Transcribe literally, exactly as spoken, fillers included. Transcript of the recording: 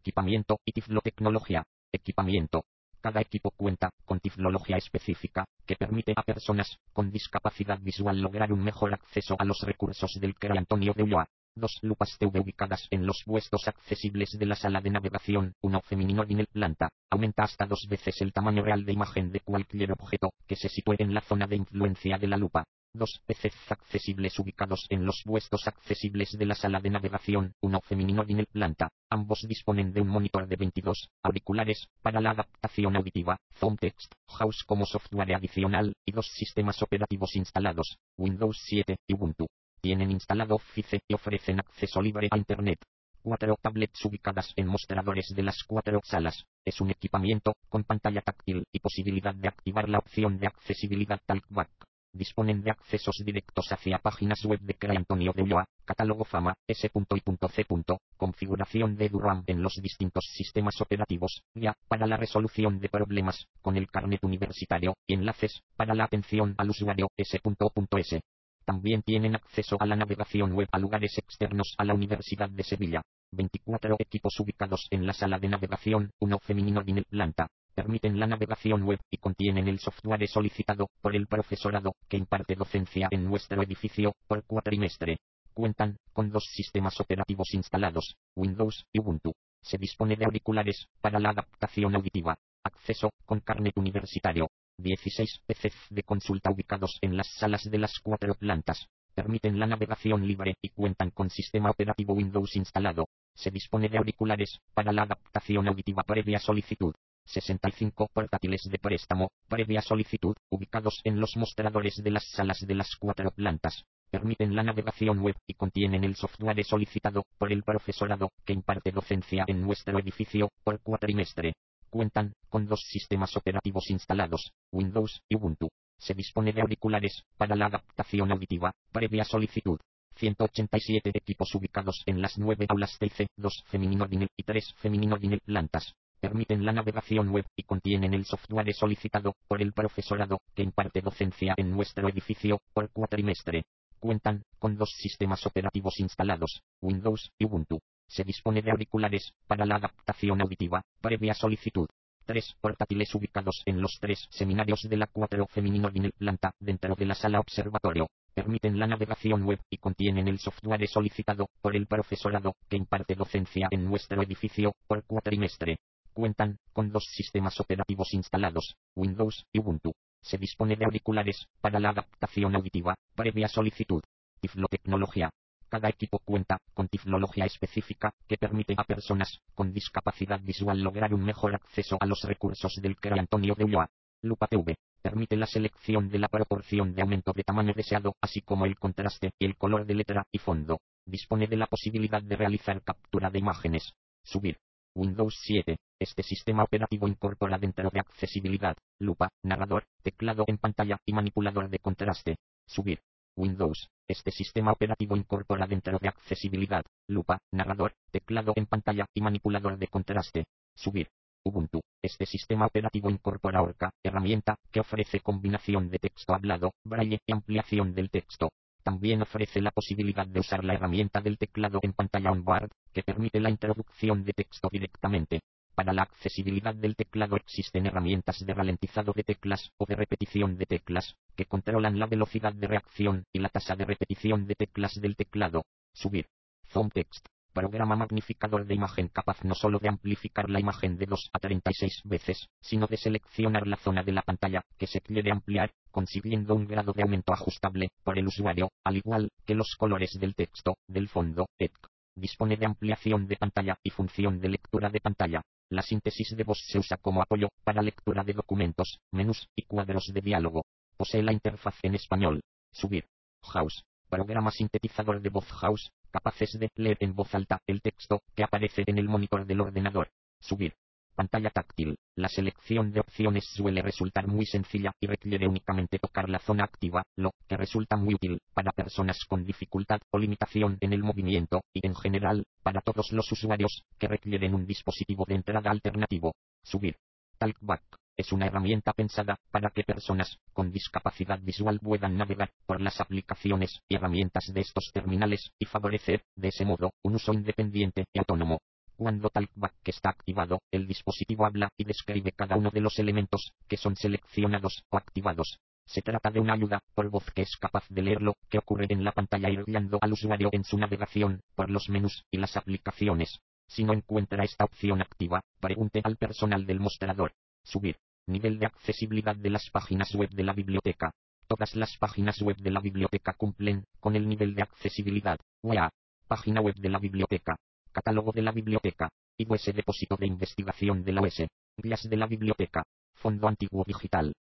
Equipamiento y tiflotecnología. Equipamiento. Cada equipo cuenta con tiflología específica, que permite a personas con discapacidad visual lograr un mejor acceso a los recursos del C R E Antonio de Ulloa. Dos lupas T V ubicadas en los puestos accesibles de la sala de navegación, uno femenino en el planta, aumenta hasta dos veces el tamaño real de imagen de cualquier objeto que se sitúe en la zona de influencia de la lupa. Dos P Cs accesibles ubicados en los puestos accesibles de la sala de navegación, uno femenino en el planta, ambos disponen de un monitor de veintidós auriculares para la adaptación auditiva, ZoomText, House como software adicional, y dos sistemas operativos instalados, Windows siete y Ubuntu. Tienen instalado Office y ofrecen acceso libre a Internet. Cuatro tablets ubicadas en mostradores de las cuatro salas. Es un equipamiento con pantalla táctil y posibilidad de activar la opción de accesibilidad Talkback. Disponen de accesos directos hacia páginas web de C R E Antonio de Ulloa, catálogo Fama, S y C. Configuración de DRAM en los distintos sistemas operativos, guía para la resolución de problemas con el carnet universitario y enlaces para la atención al usuario S S. También tienen acceso a la navegación web a lugares externos a la Universidad de Sevilla. veinticuatro equipos ubicados en la sala de navegación, uno femenino en el planta. Permiten la navegación web y contienen el software solicitado por el profesorado que imparte docencia en nuestro edificio por cuatrimestre. Cuentan con dos sistemas operativos instalados, Windows y Ubuntu. Se dispone de auriculares para la adaptación auditiva. Acceso con carnet universitario. dieciséis P Cs de consulta ubicados en las salas de las cuatro plantas. Permiten la navegación libre y cuentan con sistema operativo Windows instalado. Se dispone de auriculares para la adaptación auditiva previa solicitud. sesenta y cinco portátiles de préstamo, previa solicitud, ubicados en los mostradores de las salas de las cuatro plantas. Permiten la navegación web y contienen el software solicitado por el profesorado que imparte docencia en nuestro edificio por cuatrimestre. Cuentan con dos sistemas operativos instalados, Windows y Ubuntu. Se dispone de auriculares para la adaptación auditiva, previa solicitud. ciento ochenta y siete equipos ubicados en las nueve aulas T I C E, dos femenino DINEL y tres femenino DINEL plantas. Permiten la navegación web y contienen el software solicitado por el profesorado que imparte docencia en nuestro edificio por cuatrimestre. Cuentan con dos sistemas operativos instalados, Windows y Ubuntu. Se dispone de auriculares para la adaptación auditiva, previa solicitud. Tres portátiles ubicados en los tres seminarios de la cuatro femenino DINEL planta dentro de la sala observatorio. Permiten la navegación web y contienen el software solicitado por el profesorado que imparte docencia en nuestro edificio por cuatrimestre. Cuentan con dos sistemas operativos instalados, Windows y Ubuntu. Se dispone de auriculares para la adaptación auditiva, previa solicitud. Tiflotecnología. Cada equipo cuenta con tiflología específica que permite a personas con discapacidad visual lograr un mejor acceso a los recursos del C R E Antonio de Ulloa. Lupa T V. Permite la selección de la proporción de aumento de tamaño deseado, así como el contraste y el color de letra y fondo. Dispone de la posibilidad de realizar captura de imágenes. Subir. Windows siete. Este sistema operativo incorpora dentro de accesibilidad, lupa, narrador, teclado en pantalla y manipulador de contraste. Subir. Windows. Este sistema operativo incorpora dentro de accesibilidad, lupa, narrador, teclado en pantalla y manipulador de contraste. Subir. Ubuntu. Este sistema operativo incorpora Orca, herramienta que ofrece combinación de texto hablado, braille y ampliación del texto. También ofrece la posibilidad de usar la herramienta del teclado en pantalla onboard, que permite la introducción de texto directamente. Para la accesibilidad del teclado existen herramientas de ralentizado de teclas o de repetición de teclas, que controlan la velocidad de reacción y la tasa de repetición de teclas del teclado. Subir. ZoomText. Programa magnificador de imagen capaz no solo de amplificar la imagen de dos a treinta y seis veces, sino de seleccionar la zona de la pantalla que se quiere ampliar, consiguiendo un grado de aumento ajustable por el usuario, al igual que los colores del texto, del fondo, etcétera. Dispone de ampliación de pantalla y función de lectura de pantalla. La síntesis de voz se usa como apoyo para lectura de documentos, menús y cuadros de diálogo. Posee la interfaz en español. Subir. House. Programa sintetizador de voz House, capaces de leer en voz alta el texto que aparece en el monitor del ordenador. Subir. Pantalla táctil. La selección de opciones suele resultar muy sencilla y requiere únicamente tocar la zona activa, lo que resulta muy útil para personas con dificultad o limitación en el movimiento, y en general, para todos los usuarios que requieren un dispositivo de entrada alternativo. Subir. Talkback. Es una herramienta pensada para que personas con discapacidad visual puedan navegar por las aplicaciones y herramientas de estos terminales y favorecer, de ese modo, un uso independiente y autónomo. Cuando Talkback está activado, el dispositivo habla y describe cada uno de los elementos que son seleccionados o activados. Se trata de una ayuda por voz que es capaz de leer lo que ocurre en la pantalla y guiando al usuario en su navegación por los menús y las aplicaciones. Si no encuentra esta opción activa, pregunte al personal del mostrador. Subir. Nivel de accesibilidad de las páginas web de la biblioteca. Todas las páginas web de la biblioteca cumplen con el nivel de accesibilidad. U E A. Página web de la biblioteca. Catálogo de la biblioteca. I W S Depósito de investigación de la U E S. Guías de la biblioteca. Fondo antiguo digital.